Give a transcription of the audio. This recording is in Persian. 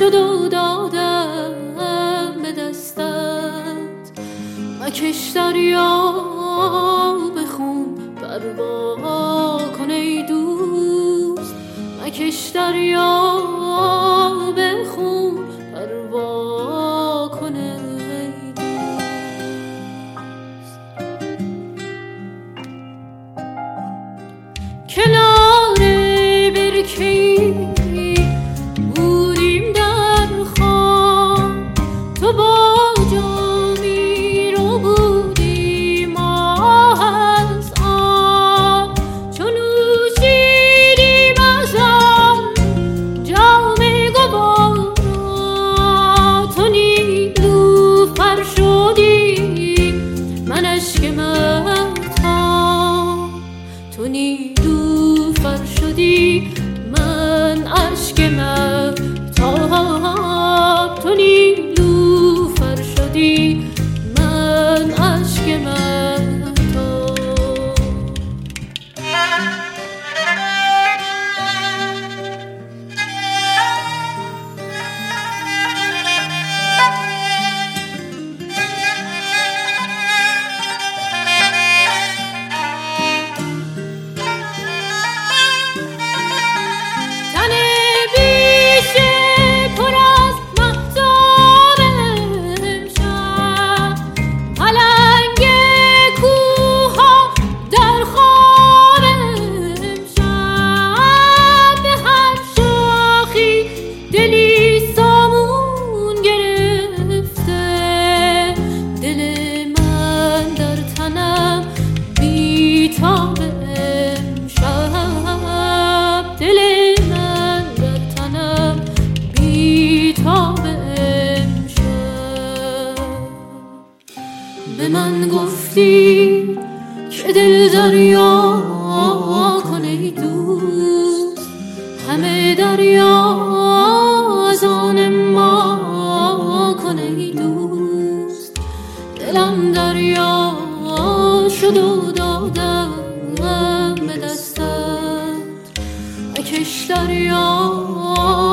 شد و دادم به دستت. مکش دریا به خون پروا کن ای دوست، مکش دریا به خون پروا کن ای دوست. کنار برکه‌ای بودیم در خواب، تو با جامی رو بودیم از آب. چون نوشیدیم از آن جام گوارا، تو نیلوفر شدی من اشک مهتاب، تو نیلوفر شدی من اشک مهتاب، تو نیلوفر شدی من اشک مهتاب. به من گفتی که دل دریا کن ای دوست، همه دریا از آن ما کن ای دوست. دلم دریا شد و دادم به دستت، مکش دریا